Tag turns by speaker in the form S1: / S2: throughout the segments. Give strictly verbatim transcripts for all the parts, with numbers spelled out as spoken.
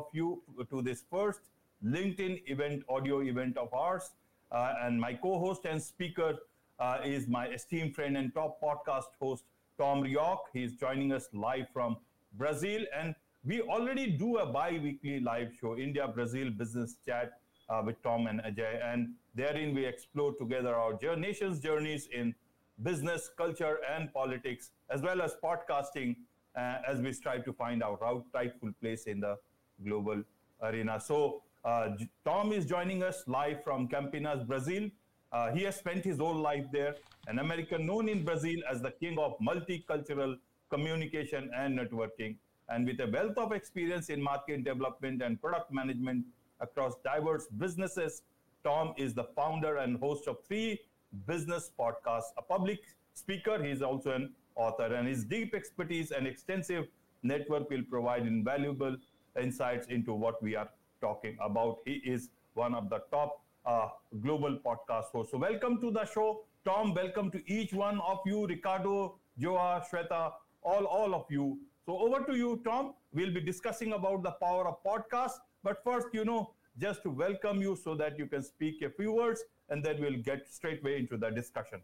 S1: of you to this first LinkedIn event, audio event of ours. Uh, and my co-host and speaker uh, is my esteemed friend and top podcast host, Tom Rioch. He's joining us live from Brazil. And we already do a bi-weekly live show, India-Brazil Business Chat uh, with Tom and Ajay. And therein we explore together our nation's journeys in business, culture, and politics, as well as podcasting, uh, as we strive to find our rightful place in the global arena. So uh, Tom is joining us live from Campinas, Brazil. Uh, he has spent his whole life there, an American known in Brazil as the king of multicultural communication and networking. And with a wealth of experience in market development and product management across diverse businesses, Tom is the founder and host of three business podcasts, a public speaker. He's also an author, and his deep expertise and extensive network will provide invaluable insights into what we are talking about. He is one of the top uh, global podcast hosts. So welcome to the show, Tom. Welcome to each one of you, Ricardo, Joa, Shweta, all, all of you. So over to you, Tom. We'll be discussing about the power of podcasts. But first, you know, just to welcome you so that you can speak a few words, and then we'll get straight away into the discussion.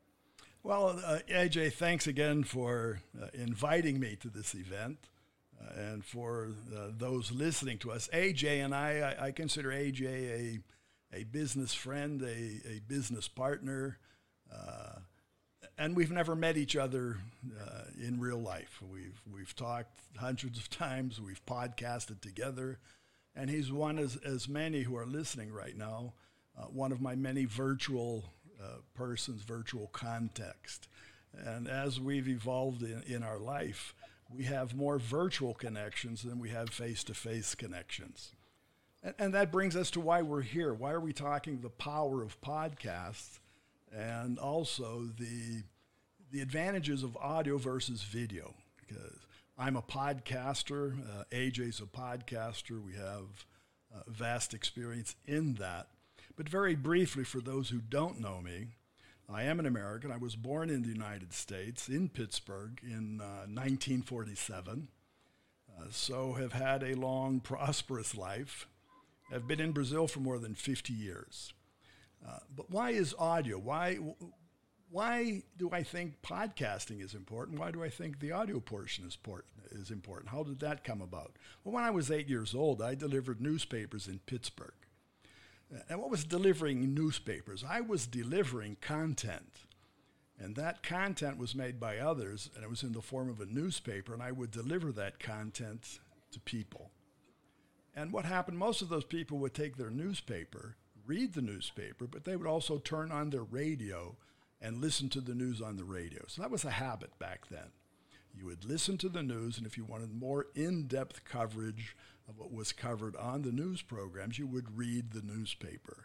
S2: Well, uh, A J, thanks again for uh, inviting me to this event, uh, and for uh, those listening to us. A J and I, I, I consider A J a, a business friend, a, a business partner, uh, and we've never met each other uh, in real life. We've, we've talked hundreds of times, we've podcasted together, and he's one, as, as many who are listening right now, Uh, one of my many virtual uh, persons, virtual context. And as we've evolved in, in our life, we have more virtual connections than we have face-to-face connections. And, and that brings us to why we're here. Why are we talking the power of podcasts, and also the, the advantages of audio versus video? Because I'm a podcaster, uh, A J's a podcaster. We have uh, vast experience in that. But very briefly, for those who don't know me, I am an American. I was born in the United States, in Pittsburgh, in uh, nineteen forty-seven. Uh, so have had a long, prosperous life. I've been in Brazil for more than fifty years. Uh, but why is audio? Why, why do I think podcasting is important? Why do I think the audio portion is important? Is important? How did that come about? Well, when I was eight years old, I delivered newspapers in Pittsburgh. And what was delivering newspapers? I was delivering content. And that content was made by others, and it was in the form of a newspaper, and I would deliver that content to people. And what happened, most of those people would take their newspaper, read the newspaper, but they would also turn on their radio and listen to the news on the radio. So that was a habit back then. You would listen to the news, and if you wanted more in-depth coverage of what was covered on the news programs, you would read the newspaper.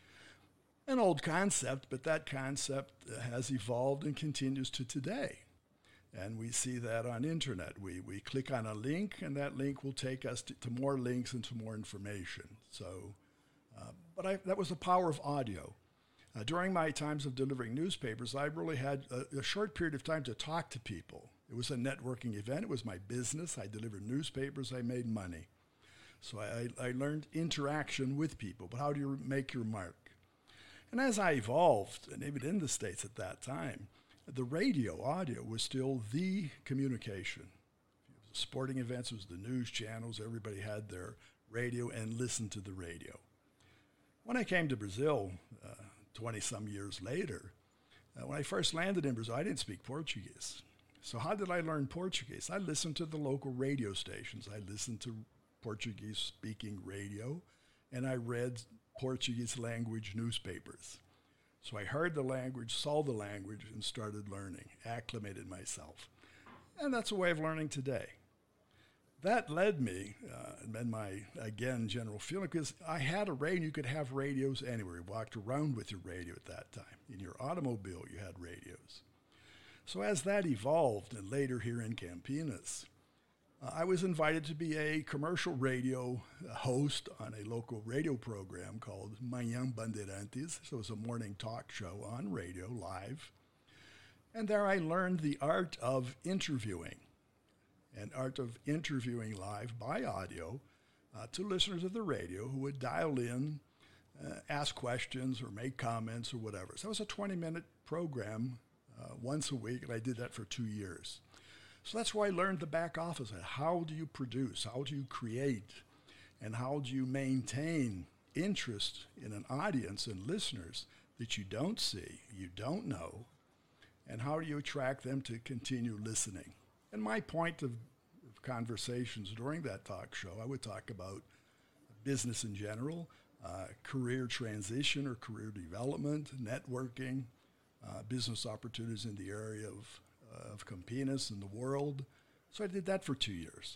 S2: An old concept, but that concept has evolved and continues to today. And we see that on internet. We we click on a link, and that link will take us to, to more links and to more information. So, uh, but I, that was the power of audio. Uh, during my times of delivering newspapers, I really had a, a short period of time to talk to people. It was a networking event. It was my business. I delivered newspapers. I made money. So I, I learned interaction with people. But how do you make your mark? And as I evolved, and even in the States at that time, the radio, audio, was still the communication. Sporting events, it was the news channels. Everybody had their radio and listened to the radio. When I came to Brazil, uh, twenty-some years later, uh, when I first landed in Brazil, I didn't speak Portuguese. So how did I learn Portuguese? I listened to the local radio stations. I listened to Portuguese-speaking radio, and I read Portuguese language newspapers. So I heard the language, saw the language, and started learning, acclimated myself. And that's a way of learning today. That led me, uh, and my, again, general feeling, because I had a radio. You could have radios anywhere. You walked around with your radio at that time. In your automobile, you had radios. So as that evolved, and later here in Campinas, uh, I was invited to be a commercial radio host on a local radio program called Manhã Bandeirantes. So it was a morning talk show on radio, live. And there I learned the art of interviewing, an art of interviewing live by audio, uh, to listeners of the radio who would dial in, uh, ask questions or make comments or whatever. So that was a twenty-minute program uh, once a week, and I did that for two years. So that's where I learned the back office. How do you produce? How do you create? And how do you maintain interest in an audience and listeners that you don't see, you don't know, and how do you attract them to continue listening? And my point of, of conversations during that talk show, I would talk about business in general, uh, career transition or career development, networking, uh, business opportunities in the area of, uh, of Campinas in the world. So I did that for two years.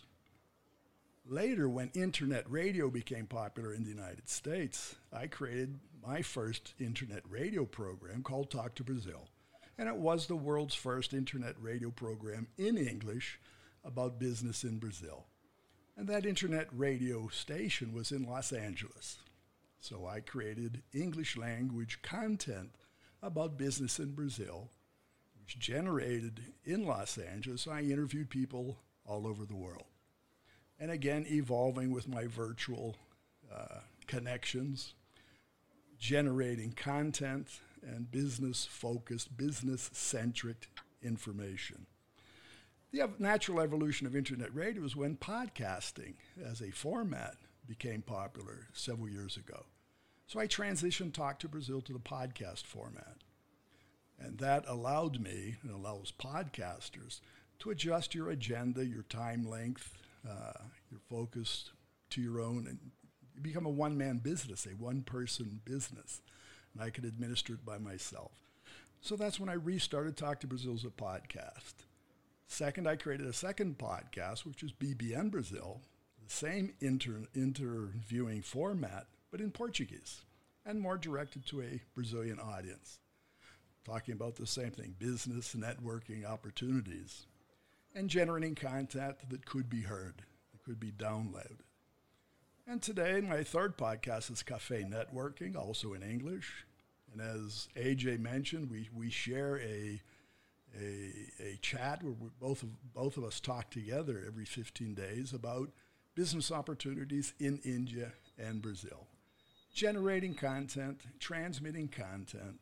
S2: Later, when internet radio became popular in the United States, I created my first internet radio program called Talk to Brazil. And it was the world's first internet radio program in English about business in Brazil. And that internet radio station was in Los Angeles. So I created English language content about business in Brazil, which generated in Los Angeles. I interviewed people all over the world. And again, evolving with my virtual uh, connections, generating content and business-focused, business-centric information. The ev- natural evolution of internet radio is when podcasting as a format became popular several years ago. So I transitioned Talk to Brazil to the podcast format. And that allowed me, and allows podcasters, to adjust your agenda, your time length, Uh, you're focused to your own, and you become a one-man business, a one-person business, and I could administer it by myself. So that's when I restarted Talk to Brazil as a podcast. Second, I created a second podcast, which is B B N Brazil, the same inter- interviewing format, but in Portuguese, and more directed to a Brazilian audience, talking about the same thing, business, networking, opportunities, and generating content that could be heard, that could be downloaded. And today, my third podcast is Cafe Networking, also in English. And as A J mentioned, we, we share a, a, a chat where we both of, both of us talk together every fifteen days about business opportunities in India and Brazil, generating content, transmitting content,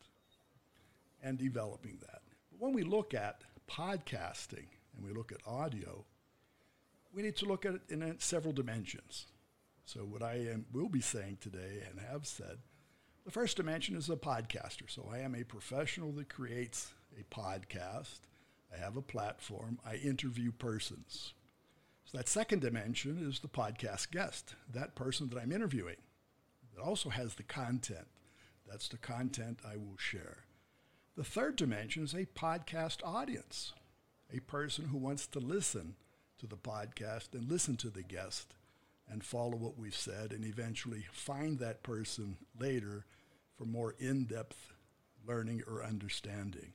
S2: and developing that. But when we look at podcasting, and we look at audio, we need to look at it in uh, several dimensions. So what I am, will be saying today and have said, the first dimension is a podcaster. So I am a professional that creates a podcast. I have a platform. I interview persons. So that second dimension is the podcast guest, that person that I'm interviewing that also has the content. That's the content I will share. The third dimension is a podcast audience. A person who wants to listen to the podcast and listen to the guest and follow what we've said and eventually find that person later for more in-depth learning or understanding.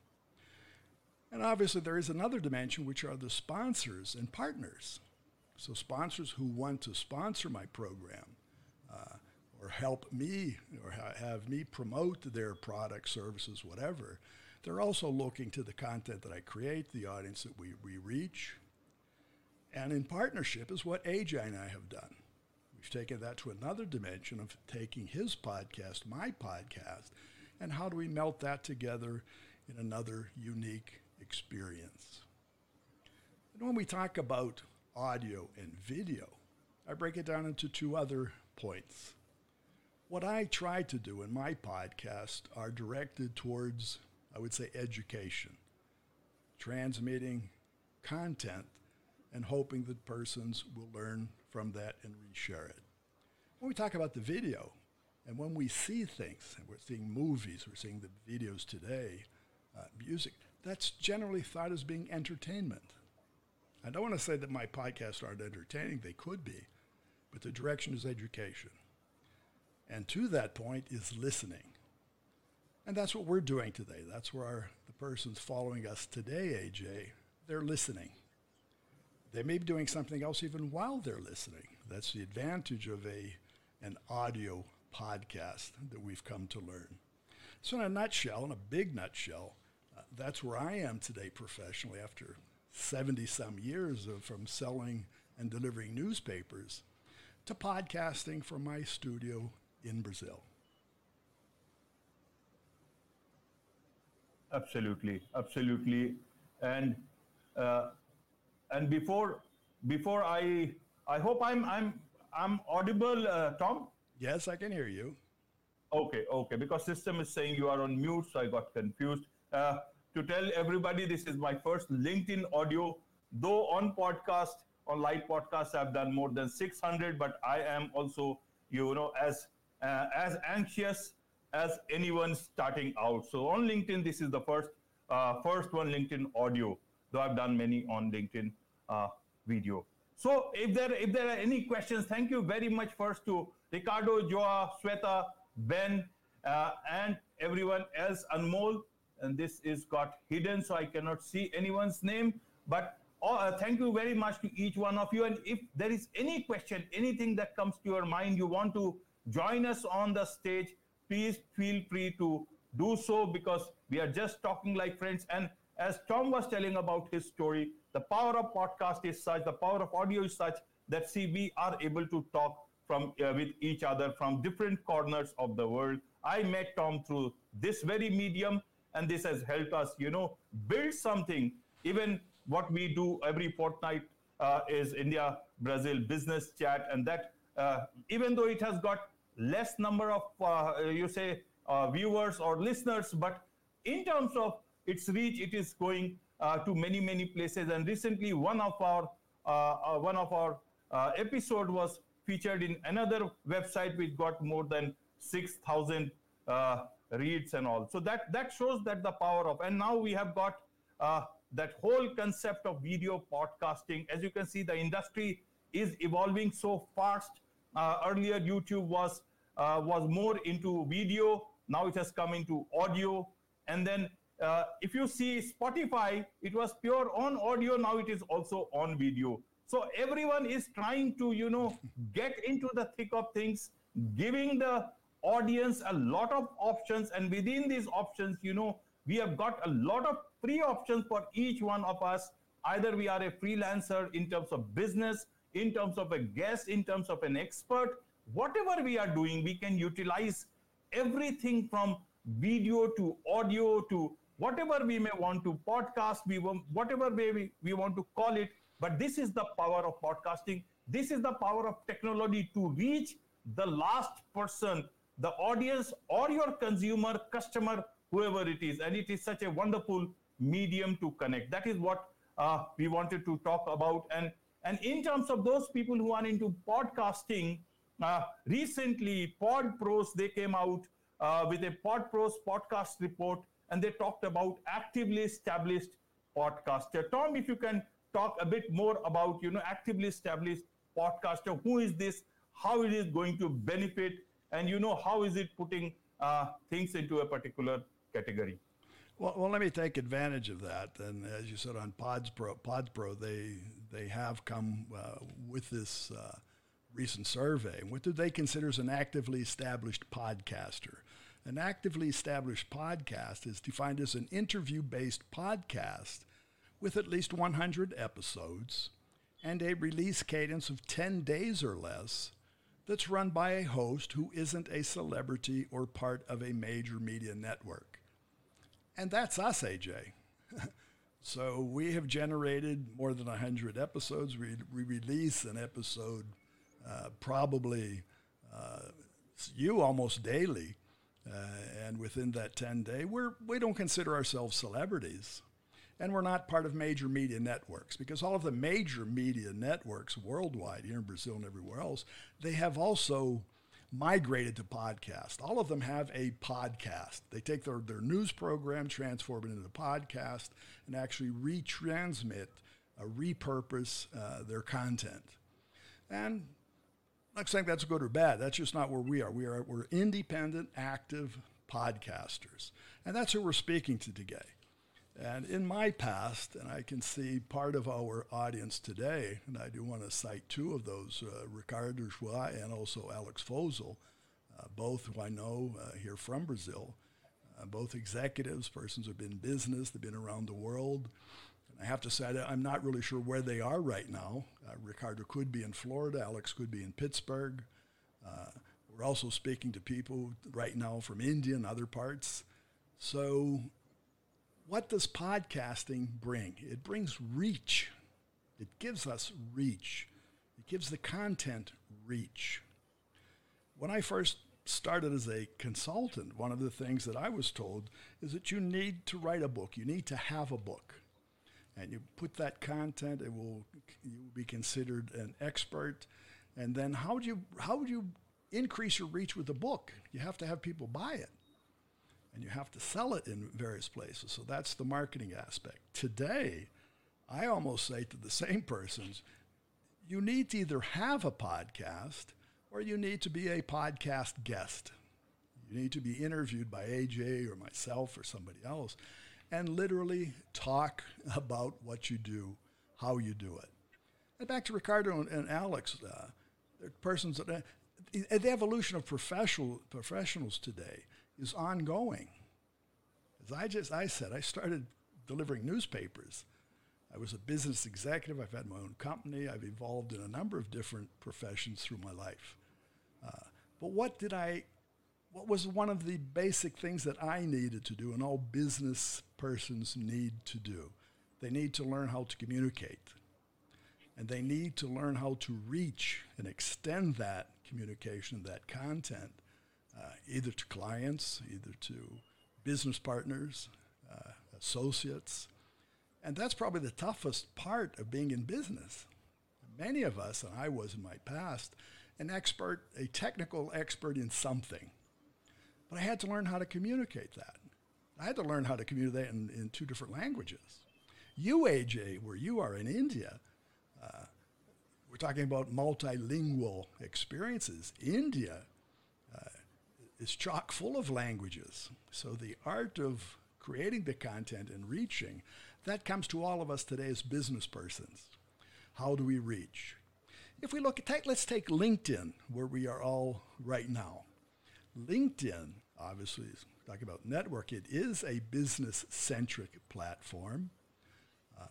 S2: And obviously there is another dimension, which are the sponsors and partners. So sponsors who want to sponsor my program uh, or help me or ha- have me promote their products, services, whatever. They're also looking to the content that I create, the audience that we, we reach. And in partnership is what A J and I have done. We've taken that to another dimension of taking his podcast, my podcast, and how do we melt that together in another unique experience. And when we talk about audio and video, I break it down into two other points. What I try to do in my podcast are directed towards, I would say, education, transmitting content, and hoping that persons will learn from that and reshare it. When we talk about the video, and when we see things, and we're seeing movies, we're seeing the videos today, uh, music, that's generally thought as being entertainment. I don't want to say that my podcasts aren't entertaining, they could be, but the direction is education. And to that point is listening. And that's what we're doing today. That's where our, the person's following us today, A J, they're listening. They may be doing something else even while they're listening. That's the advantage of a an audio podcast that we've come to learn. So in a nutshell, in a big nutshell, uh, that's where I am today professionally after seventy-some years of from selling and delivering newspapers to podcasting from my studio in Brazil.
S1: Absolutely, absolutely, and uh, and before before I I hope I'm I'm I'm audible, uh, Tom.
S2: Yes, I can hear you.
S1: Okay, okay, because system is saying you are on mute, so I got confused. Uh, to tell everybody, this is my first LinkedIn audio. Though on podcast, on live podcast, I've done more than six hundred, but I am also, you know, as uh, as anxious as anyone starting out. So on LinkedIn, this is the first uh, first one, LinkedIn audio, though I've done many on LinkedIn uh, video. So if there if there are any questions, thank you very much first to Ricardo, Joa, Sweta, Ben, uh, and everyone else, Anmol. And this is got hidden, so I cannot see anyone's name. But uh, thank you very much to each one of you. And if there is any question, anything that comes to your mind, you want to join us on the stage, please feel free to do so, because we are just talking like friends. And as Tom was telling about his story, the power of podcast is such, the power of audio is such that, see, we are able to talk from uh, with each other from different corners of the world. I met Tom through this very medium, and this has helped us, you know, build something. Even what we do every fortnight uh, is India-Brazil business chat, and that uh, even though it has got less number of, uh, you say, uh, viewers or listeners, but in terms of its reach, it is going uh, to many, many places. And recently, one of our uh, uh, one of our uh, episode was featured in another website, which got more than six thousand uh, reads and all. So that that shows that the power of. And now we have got uh, that whole concept of video podcasting. As you can see, the industry is evolving so fast. Uh, earlier, YouTube was uh, was more into video. Now it has come into audio. And then uh, if you see Spotify, it was pure on audio. Now it is also on video. So everyone is trying to, you know, get into the thick of things, giving the audience a lot of options. And within these options, you know, we have got a lot of free options for each one of us. Either we are a freelancer in terms of business, in terms of a guest, in terms of an expert, whatever we are doing, we can utilize everything from video to audio to whatever we may want to podcast, we want, whatever way we, we want to call it. But this is the power of podcasting. This is the power of technology to reach the last person, the audience or your consumer, customer, whoever it is. And it is such a wonderful medium to connect. That is what uh, we wanted to talk about. And, and in terms of those people who are into podcasting, uh, recently PodPros, they came out uh, with a PodPros podcast report, and they talked about actively established podcaster. Tom, if you can talk a bit more about, you know, actively established podcaster. Who is this? How it is going to benefit? And, you know, how is it putting uh, things into a particular category?
S2: Well, well, let me take advantage of that. And as you said on PodPro, PodPro, they they have come uh, with this uh, recent survey. What do they consider as an actively established podcaster? An actively established podcast is defined as an interview-based podcast with at least one hundred episodes and a release cadence of ten days or less that's run by a host who isn't a celebrity or part of a major media network. And that's us, A J. So we have generated more than one hundred episodes. We, we release an episode uh, probably uh, you almost daily. Uh, and within that ten day, we're, we don't consider ourselves celebrities. And we're not part of major media networks, because all of the major media networks worldwide, here in Brazil and everywhere else, they have also migrated to podcast. All of them have a podcast. They take their, their news program, transform it into a podcast, and actually retransmit, uh, repurpose uh, their content. And I'm not saying that's good or bad. That's just not where we are. We are we're independent, active podcasters. And that's who we're speaking to today. And in my past, and I can see part of our audience today, and I do want to cite two of those, uh, Ricardo Joa and also Alex Fozel, uh, both who I know uh, here from Brazil, uh, both executives, persons who have been in business, they've been around the world. I have to say, I'm not really sure where they are right now. Uh, Ricardo could be in Florida. Alex could be in Pittsburgh. Uh, we're also speaking to people right now from India and other parts. So what does podcasting bring? It brings reach. It gives us reach. It gives the content reach. When I first started as a consultant, one of the things that I was told is that you need to write a book. You need to have a book. And you put that content, it will, you will be considered an expert. And then how do you how would you increase your reach with a book? You have to have people buy it. And you have to sell it in various places. So that's the marketing aspect. Today, I almost say to the same persons, you need to either have a podcast or you need to be a podcast guest. You need to be interviewed by A J or myself or somebody else and literally talk about what you do, how you do it. And back to Ricardo and, and Alex, uh, they're persons that, uh, the evolution of professional professionals today is ongoing. As I just, I said, I started delivering newspapers. I was a business executive. I've had my own company. I've evolved in a number of different professions through my life. Uh, but what did I, what was one of the basic things that I needed to do and all business persons need to do? They need to learn how to communicate. And they need to learn how to reach and extend that communication, that content, uh, either to clients, either to business partners, uh, associates. And that's probably the toughest part of being in business. Many of us, and I was in my past, an expert, a technical expert in something. But I had to learn how to communicate that. I had to learn how to communicate in, in two different languages. You, A J, where you are in India, uh, we're talking about multilingual experiences. India uh, is chock full of languages. So the art of creating the content and reaching, that comes to all of us today as business persons. How do we reach? If we look at, take, let's take LinkedIn, where we are all right now. LinkedIn, obviously, is talking about network. It is a business-centric platform. Uh,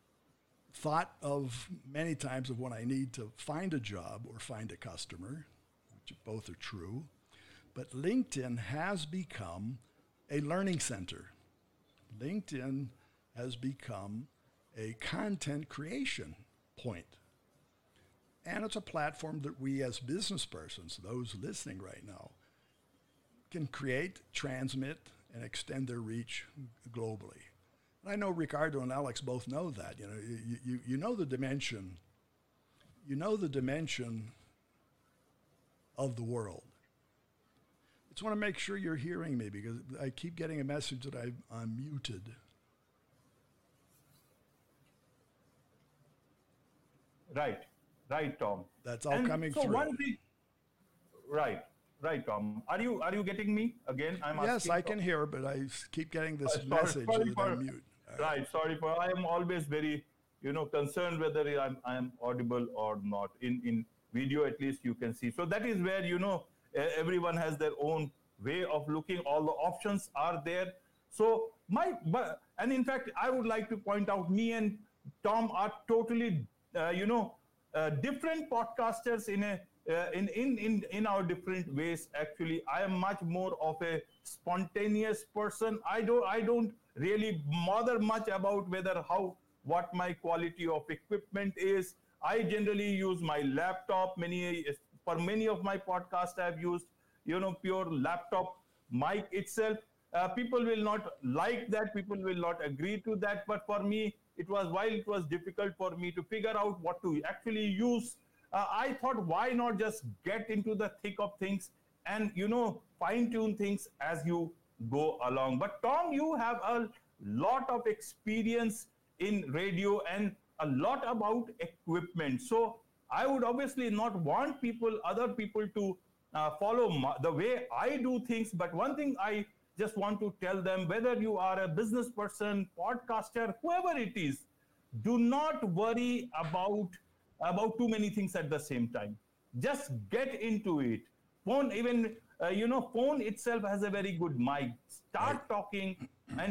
S2: thought of many times of when I need to find a job or find a customer, which both are true. But LinkedIn has become a learning center. LinkedIn has become a content creation point. And it's a platform that we as business persons, those listening right now, can create, transmit, and extend their reach globally. And I know Ricardo and Alex both know that. You know, you, you, you know the dimension, you know the dimension of the world. I just want to make sure you're hearing me because I keep getting a message that I, I'm muted.
S1: Right, right, Tom.
S2: That's all
S1: and
S2: coming
S1: so
S2: through.
S1: One thing, right, right, Tom. Are you are you getting me again? I'm
S2: yes,
S1: asking
S2: I can
S1: Tom.
S2: hear, but I keep getting this
S1: Uh, sorry,
S2: message
S1: sorry
S2: that
S1: for,
S2: I'm mute. All
S1: right. right, sorry for. I am always very, you know, concerned whether I'm I'm audible or not. In in video, at least you can see. So that is where you know everyone has their own way of looking. All the options are there. So my, but and in fact, I would like to point out, me and Tom are totally. Uh, you know, uh, different podcasters in a uh, in, in in in our different ways. Actually, I am much more of a spontaneous person. I don't I don't really bother much about whether how what my quality of equipment is. I generally use my laptop. Many for many of my podcasts, I've used you know pure laptop mic itself. Uh, people will not like that. People will not agree to that. But for me, it was while it was difficult for me to figure out what to actually use. Uh, I thought, why not just get into the thick of things and you know fine tune things as you go along. But Tom, you have a lot of experience in radio and a lot about equipment. So I would obviously not want people, other people to uh, follow my, the way I do things. But one thing I just want to tell them, whether you are a business person, podcaster, whoever it is, do not worry about, about too many things at the same time. Just get into it. Phone, even, uh, you know, phone itself has a very good mic. Start talking and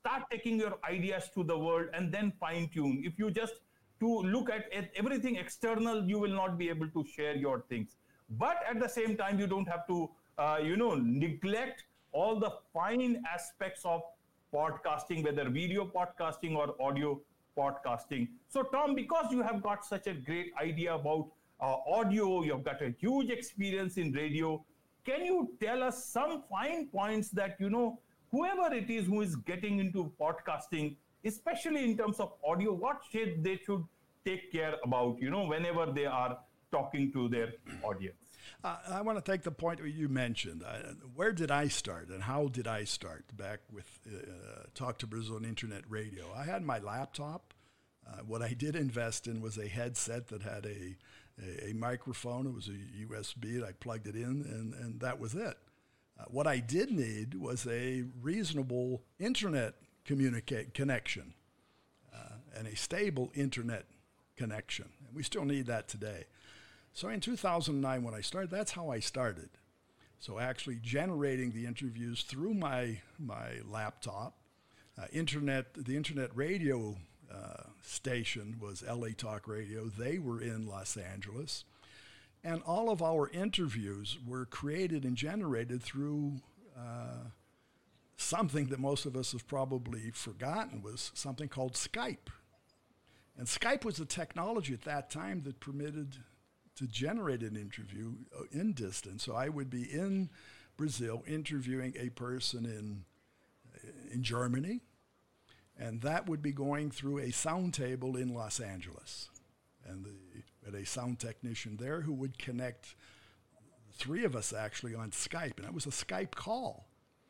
S1: start taking your ideas to the world and then fine tune. If you just to look at it, everything external, you will not be able to share your things. But at the same time, you don't have to, uh, you know, neglect all the fine aspects of podcasting, whether video podcasting or audio podcasting. So, Tom, because you have got such a great idea about uh, audio, you've got a huge experience in radio, can you tell us some fine points that, you know, whoever it is who is getting into podcasting, especially in terms of audio, what shit they should take care about, you know, whenever they are talking to their audience?
S2: Uh, I want to take the point that you mentioned. I, where did I start and how did I start back with uh, Talk to Brazil and Internet Radio? I had my laptop. Uh, what I did invest in was a headset that had a, a, a microphone. It was a U S B. I plugged it in, and, and that was it. Uh, what I did need was a reasonable internet communicate connection uh, and a stable internet connection. And we still need that today. So in two thousand nine, when I started, that's how I started. So actually generating the interviews through my my laptop. Uh, internet, the internet radio uh, station was L A Talk Radio. They were in Los Angeles. And all of our interviews were created and generated through uh, something that most of us have probably forgotten, was something called Skype. And Skype was a technology at that time that permitted to generate an interview in distance. So I would be in Brazil interviewing a person in in Germany, and that would be going through a sound table in Los Angeles. And the had a sound technician there who would connect the three of us actually on Skype, and it was a Skype call.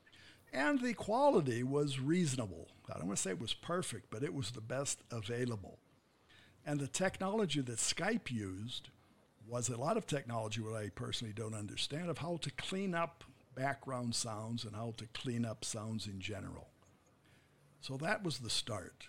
S2: And the quality was reasonable. I don't want to say it was perfect, but it was the best available. And the technology that Skype used was a lot of technology what I personally don't understand, of how to clean up background sounds and how to clean up sounds in general. So that was the start.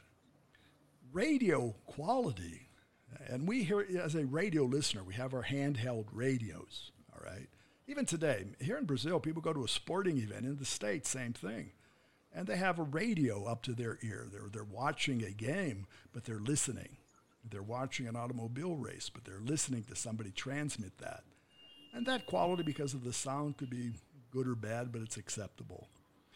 S2: Radio quality. And we here, as a radio listener, we have our handheld radios, all right? Even today, here in Brazil, people go to a sporting event. In the States, same thing. And they have a radio up to their ear. They're, they're watching a game, but they're listening. They're watching an automobile race, but they're listening to somebody transmit that. And that quality, because of the sound, could be good or bad, but it's acceptable.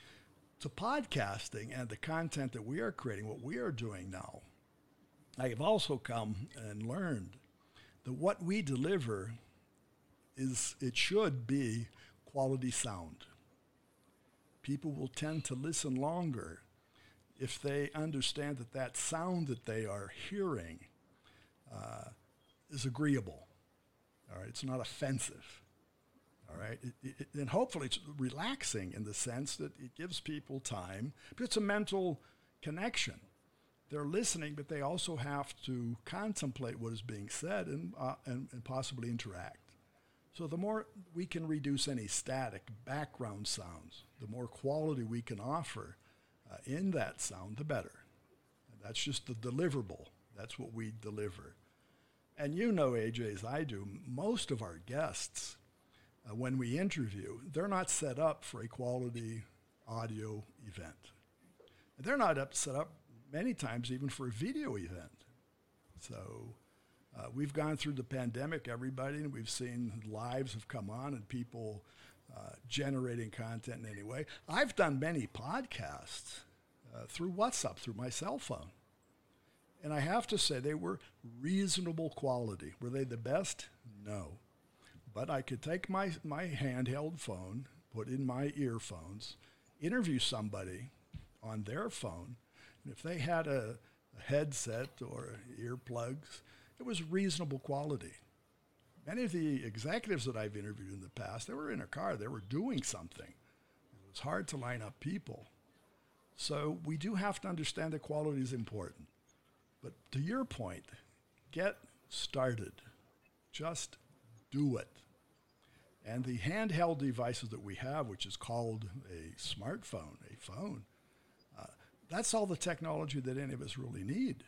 S2: To podcasting and the content that we are creating, what we are doing now, I have also come and learned that what we deliver is, it should be quality sound. People will tend to listen longer if they understand that that sound that they are hearing uh, is agreeable. All right, it's not offensive. All right, it, it, and hopefully it's relaxing in the sense that it gives people time, but it's a mental connection. They're listening, but they also have to contemplate what is being said and, uh, and, and possibly interact. So the more we can reduce any static background sounds, the more quality we can offer uh, in that sound, the better. And that's just the deliverable. That's what we deliver. And you know, A J, as I do, most of our guests, uh, when we interview, they're not set up for a quality audio event. And they're not up, set up many times even for a video event. So uh, we've gone through the pandemic, everybody, and we've seen lives have come on and people uh, generating content in any way. I've done many podcasts uh, through WhatsApp, through my cell phone. And I have to say they were reasonable quality. Were they the best? No. But I could take my, my handheld phone, put in my earphones, interview somebody on their phone, and if they had a, a headset or earplugs, it was reasonable quality. Many of the executives that I've interviewed in the past, they were in a car, they were doing something. It was hard to line up people. So we do have to understand that quality is important. But to your point, get started. Just do it. And the handheld devices that we have, which is called a smartphone, a phone, uh, that's all the technology that any of us really need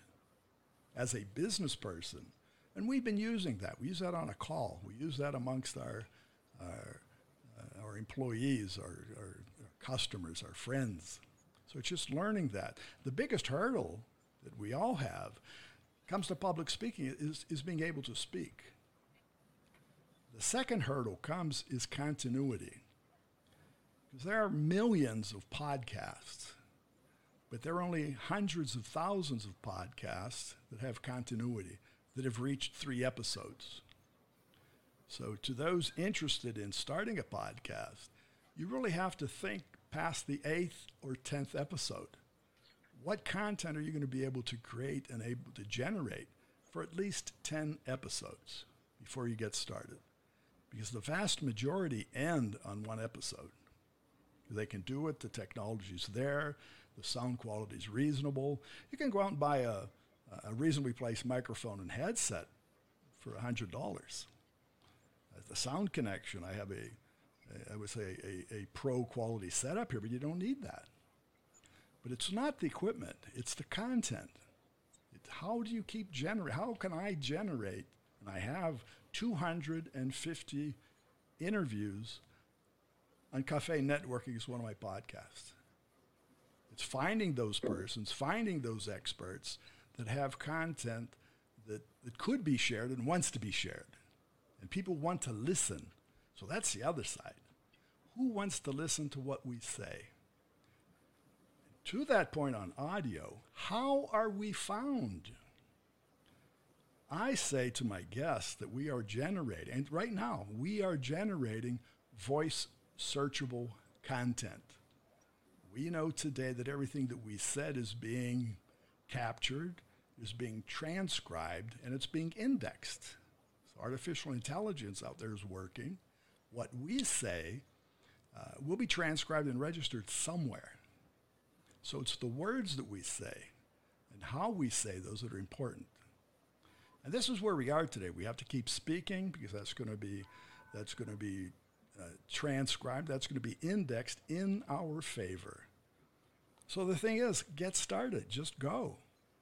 S2: as a business person. And we've been using that. We use that on a call. We use that amongst our our, uh, our employees, our, our, our customers, our friends. So it's just learning that. The biggest hurdle that we all have comes to public speaking is, is being able to speak. The second hurdle comes is continuity. Because there are millions of podcasts, but there are only hundreds of thousands of podcasts that have continuity, that have reached three episodes. So to those interested in starting a podcast, you really have to think past the eighth or tenth episode. What content are you going to be able to create and able to generate for at least ten episodes before you get started? Because the vast majority end on one episode. They can do it, the technology's there, the sound quality is reasonable. You can go out and buy a, a reasonably priced microphone and headset for one hundred dollars. The sound connection, I have a, a I would say, a, a pro quality setup here, but you don't need that. But it's not the equipment, it's the content. It's how do you keep generating, how can I generate, and I have two hundred fifty interviews on Cafe Networking is one of my podcasts. It's finding those persons, finding those experts that have content that, that could be shared and wants to be shared. And people want to listen. So that's the other side. Who wants to listen to what we say? To that point on audio, how are we found? I say to my guests that we are generating, and right now, we are generating voice searchable content. We know today that everything that we said is being captured, is being transcribed, and it's being indexed. So artificial intelligence out there is working. What we say uh, will be transcribed and registered somewhere. So it's the words that we say and how we say those that are important. And this is where we are today. We have to keep speaking because that's going to be that's going to be uh, transcribed. That's going to be indexed in our favor. So the thing is, get started. Just go.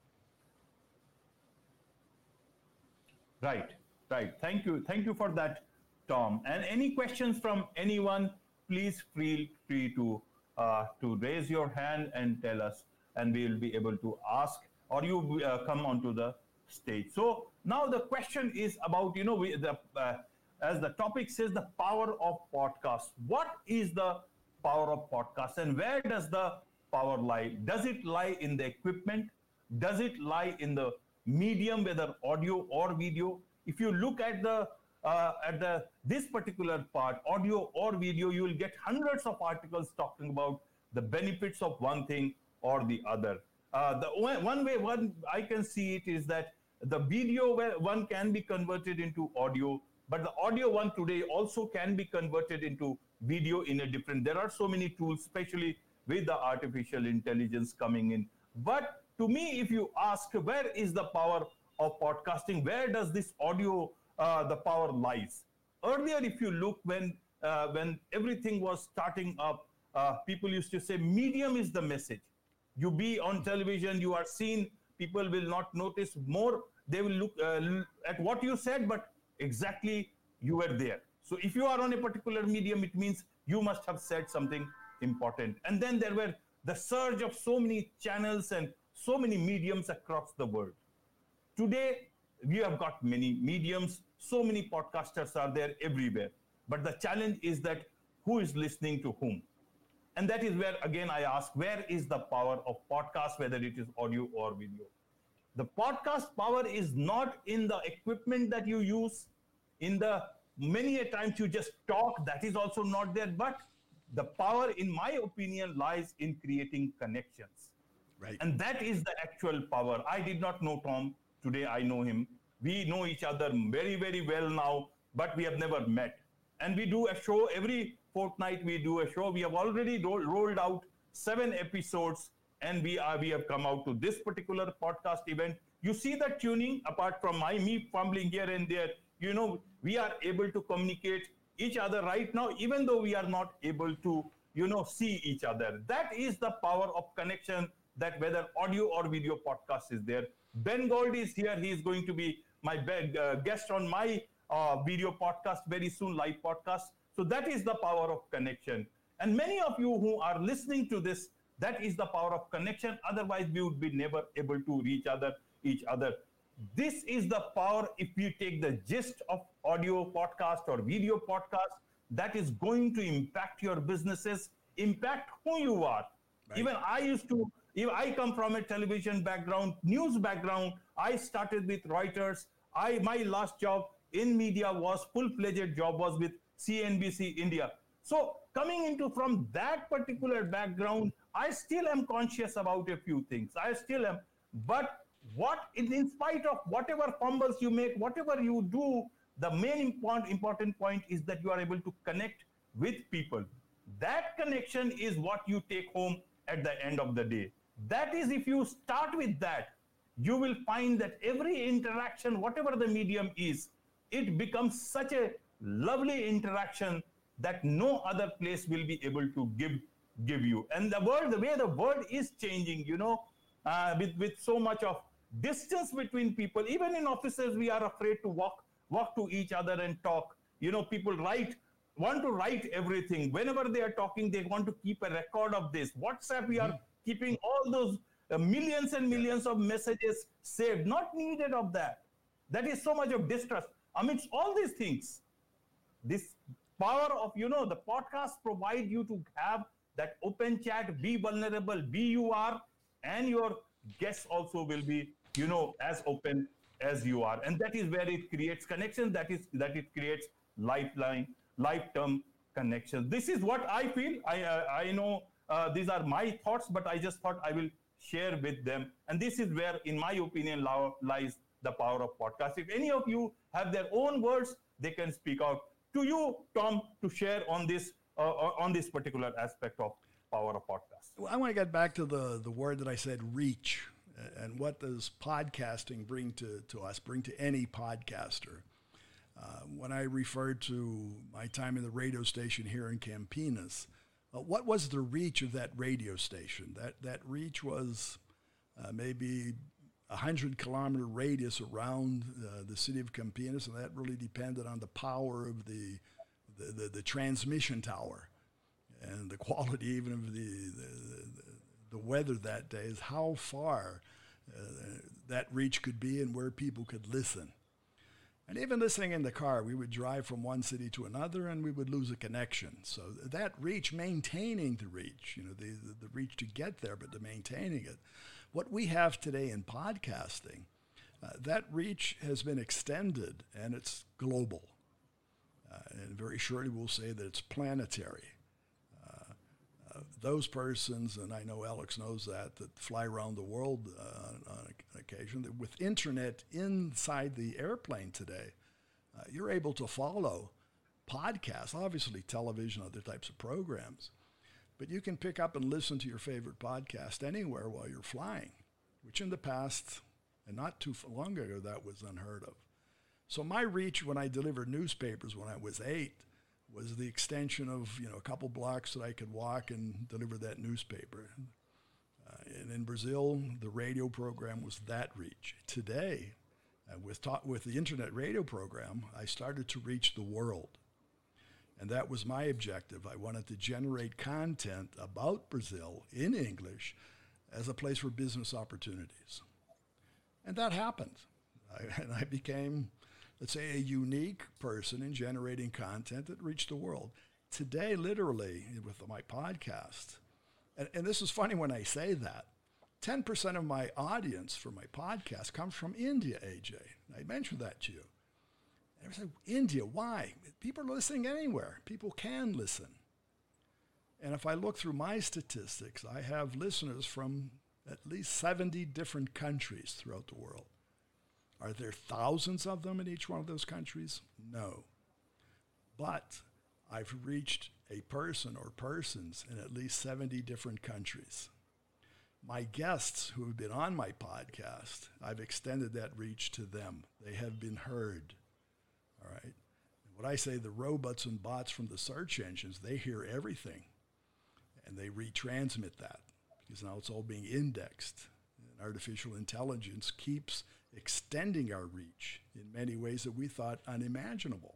S1: Right, right. Thank you. Thank you for that, Tom. And any questions from anyone, please feel free to uh, to raise your hand and tell us, and we will be able to ask, or you uh, come onto the stage. So now the question is about, you know, we, the uh, as the topic says, the power of podcast. What is the power of podcast, and where does the power lie? Does it lie in the equipment? Does it lie in the medium, whether audio or video? If you look at the uh, at the this particular part, audio or video, you will get hundreds of articles talking about the benefits of one thing or the other. Uh, the one, one way one I can see it is that the video one can be converted into audio, but the audio one today also can be converted into video in a different. There are so many tools, especially with the artificial intelligence coming in. But to me, if you ask where is the power of podcasting, where does this audio, uh, the power lies? Earlier, if you look, when uh, when everything was starting up, uh, people used to say medium is the message. You be on television, you are seen, people will not notice more. They will look uh, at what you said, but exactly you were there. So if you are on a particular medium, it means you must have said something important. And then there were the surge of so many channels and so many mediums across the world. Today, we have got many mediums, so many podcasters are there everywhere. But the challenge is that who is listening to whom? And that is where, again, I ask, where is the power of podcast, whether it is audio or video? The podcast power is not in the equipment that you use, in the many a times you just talk, that is also not there, but the power, in my opinion, lies in creating connections.
S2: Right.
S1: And that is the actual power. I did not know Tom. Today I know him. We know each other very, very well now, but we have never met. And we do a show every fortnight. We do a show. We have already ro- rolled out seven episodes, and we are we have come out to this particular podcast event. You see the tuning, apart from my me fumbling here and there. You know, we are able to communicate each other right now, even though we are not able to, you know, see each other. That is the power of connection, that whether audio or video podcast is there. Ben Gold is here. He is going to be my be- uh, guest on my uh, video podcast very soon, live podcast. So that is the power of connection. And many of you who are listening to this That is the power of connection. Otherwise, we would be never able to reach other each other. This is the power. If you take the gist of audio podcast or video podcast, that is going to impact your businesses, impact who you are. Right. Even I used to, if I come from a television background, news background. I started with Reuters. I my last job in media was full-fledged job was with C N B C India. So coming into from that particular background, I still am conscious about a few things. I still am. But what, in spite of whatever fumbles you make, whatever you do, the main important, important point is that you are able to connect with people. That connection is what you take home at the end of the day. That is, if you start with that, you will find that every interaction, whatever the medium is, it becomes such a lovely interaction that no other place will be able to give give you. And the world, the way the world is changing, you know, uh, with, with so much of distance between people, even in offices, we are afraid to walk, walk to each other and talk. You know, people write, want to write everything. Whenever they are talking, they want to keep a record of this. WhatsApp, we are mm-hmm. keeping all those uh, millions and millions yeah. of messages saved, not needed of that. That is so much of distrust. Amidst all these things, this power of, you know, the podcast provide you to have that open chat, be vulnerable, be you are, and your guests also will be, you know, as open as you are. And that is where it creates connection, that is, that it creates lifeline, lifetime connection. This is what I feel. I, uh, I know uh, these are my thoughts, but I just thought I will share with them. And this is where, in my opinion, lies the power of podcast. If any of you have their own words, they can speak out. To you, Tom, to share on this uh, on this particular aspect of power of podcast.
S2: Well, I want to get back to the, the word that I said, reach, and what does podcasting bring to, to us, bring to any podcaster. Uh, when I referred to my time in the radio station here in Campinas, uh, what was the reach of that radio station? That, that reach was uh, maybe a hundred kilometer radius around uh, the city of Campinas, and that really depended on the power of the the, the, the transmission tower and the quality even of the the, the weather that day, is how far uh, that reach could be and where people could listen. And even listening in the car, we would drive from one city to another and we would lose a connection. So that reach, maintaining the reach, you know, the, the, the reach to get there, but the maintaining it. What we have today in podcasting, uh, that reach has been extended and it's global. Uh, and very shortly we'll say that it's planetary. Uh, uh, those persons, and I know Alex knows that, that fly around the world uh, on, on occasion, that with internet inside the airplane today, uh, you're able to follow podcasts, obviously television, other types of programs. But you can pick up and listen to your favorite podcast anywhere while you're flying, which in the past, and not too long ago, that was unheard of. So my reach when I delivered newspapers when I was eight was the extension of, you know, a couple blocks that I could walk and deliver that newspaper. Uh, and in Brazil, the radio program was that reach. Today, uh, with, ta- with the internet radio program, I started to reach the world. And that was my objective. I wanted to generate content about Brazil in English as a place for business opportunities. And that happened. I, and I became, let's say, a unique person in generating content that reached the world. Today, literally, with my podcast, and, and this is funny when I say that, ten percent of my audience for my podcast comes from India, A J. I mentioned that to you. And I was like, India, why? People are listening anywhere. People can listen. And if I look through my statistics, I have listeners from at least seventy different countries throughout the world. Are there thousands of them in each one of those countries? No. But I've reached a person or persons in at least seventy different countries. My guests who have been on my podcast, I've extended that reach to them. They have been heard. All right. What I say, the robots and bots from the search engines, they hear everything and they retransmit that because now it's all being indexed. And artificial intelligence keeps extending our reach in many ways that we thought unimaginable.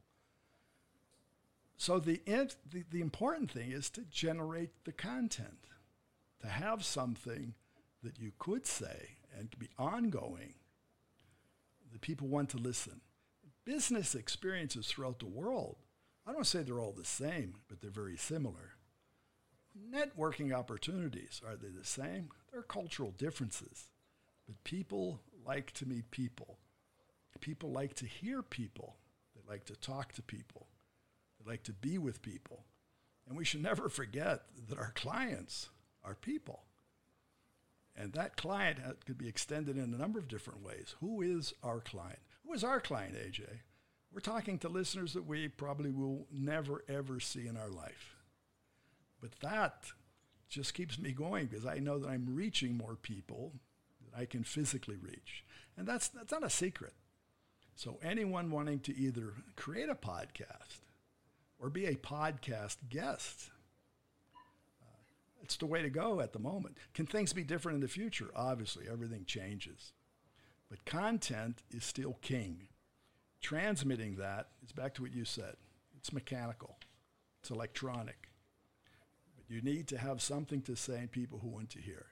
S2: So the, the, the important thing is to generate the content, to have something that you could say and be ongoing, that people want to listen. Business experiences throughout the world, I don't say they're all the same, but they're very similar. Networking opportunities, are they the same? There are cultural differences, but people like to meet people. People like to hear people. They like to talk to people. They like to be with people. And we should never forget that our clients are people. And that client could be extended in a number of different ways. Who is our client? Who is our client, A J? We're talking to listeners that we probably will never, ever see in our life. But that just keeps me going because I know that I'm reaching more people that I can physically reach. And that's, that's not a secret. So anyone wanting to either create a podcast or be a podcast guest, uh, it's the way to go at the moment. Can things be different in the future? Obviously, everything changes. But content is still king. Transmitting that is back to what you said. It's mechanical. It's electronic. But you need to have something to say and people who want to hear.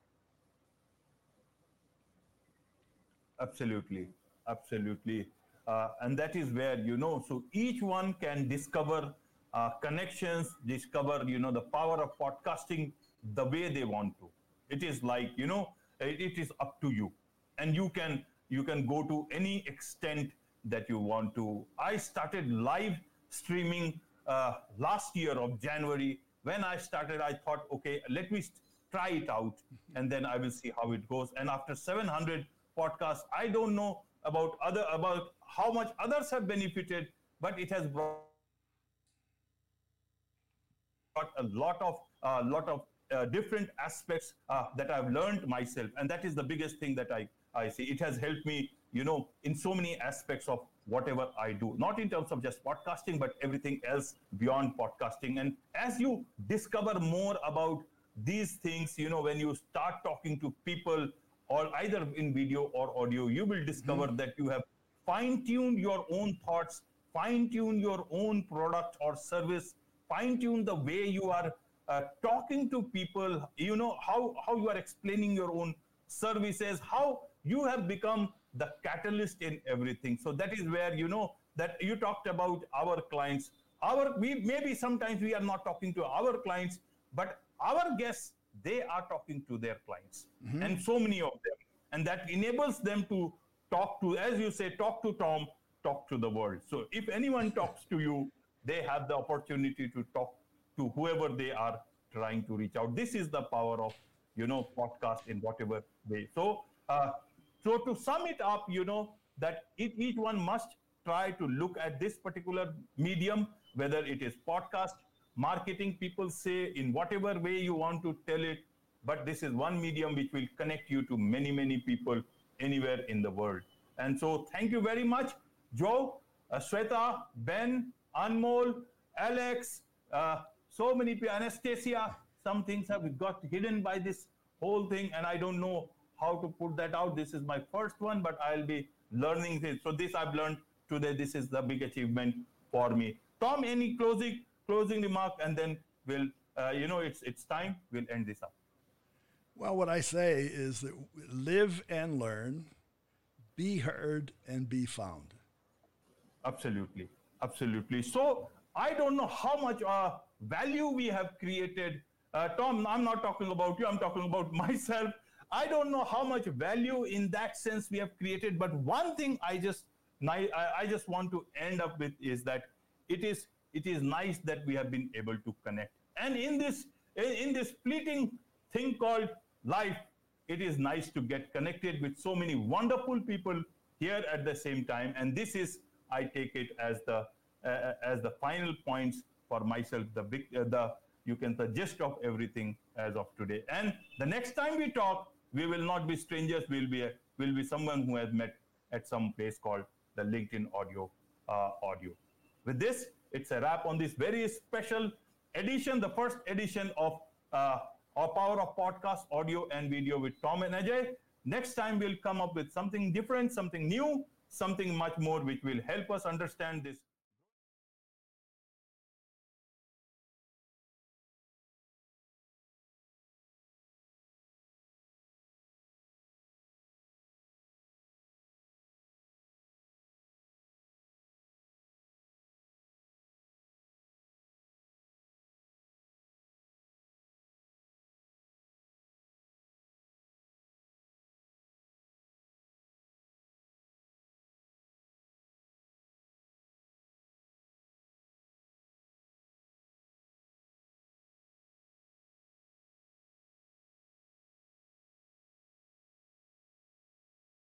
S1: Absolutely. Absolutely. Uh, and that is where, you know, so each one can discover uh, connections, discover, you know, the power of podcasting the way they want to. It is like, you know, it, it is up to you. And you can, you can go to any extent that you want to. I started live streaming uh, last year of January. When I started, I thought, okay, let me try it out and then I will see how it goes. And after seven hundred podcasts, I don't know about other about how much others have benefited, but it has brought a lot of uh, lot of uh, different aspects uh, that I've learned myself, and that is the biggest thing that I I see. It has helped me, you know, in so many aspects of whatever I do, not in terms of just podcasting, but everything else beyond podcasting. And as you discover more about these things, you know, when you start talking to people, or either in video or audio, you will discover mm-hmm. that you have fine-tuned your own thoughts, fine-tuned your own product or service, fine-tuned the way you are uh, talking to people, you know, how, how you are explaining your own services, how you have become the catalyst in everything. So that is where, you know, that you talked about our clients. Our, we maybe sometimes we are not talking to our clients, but our guests, they are talking to their clients, mm-hmm. and so many of them. And that enables them to talk to, as you say, talk to Tom, talk to the world. So if anyone talks to you, they have the opportunity to talk to whoever they are trying to reach out. This is the power of, you know, podcast in whatever way. So, uh, so to sum it up, you know, that it, each one must try to look at this particular medium, whether it is podcast, marketing, people say in whatever way you want to tell it, but this is one medium which will connect you to many, many people anywhere in the world. And so thank you very much, Joe, uh, Shweta, Ben, Anmol, Alex, uh, so many people, Anastasia. Some things have got hidden by this whole thing, and I don't know how to put that out. This is my first one, but I'll be learning this. So this I've learned today. This is the big achievement for me. Tom, any closing closing remark, and then we'll, uh, you know, it's it's time. We'll end this up.
S2: Well, what I say is that live and learn, be heard and be found.
S1: Absolutely, absolutely. So I don't know how much uh, value we have created. Uh, Tom, I'm not talking about you. I'm talking about myself. I don't know how much value in that sense we have created. But one thing I just I, I just want to end up with is that it is it is nice that we have been able to connect. And in this in this fleeting thing called life, it is nice to get connected with so many wonderful people here at the same time. And this is, I take it as the uh, as the final points for myself, the big uh, the you can the gist of everything as of today. And the next time we talk, we will not be strangers. We'll be a, we'll be someone who has met at some place called the LinkedIn Audio uh, Audio. With this, it's a wrap on this very special edition, the first edition of uh, our Power of Podcast, Audio and Video with Tom and Ajay. Next time, we'll come up with something different, something new, something much more which will help us understand this.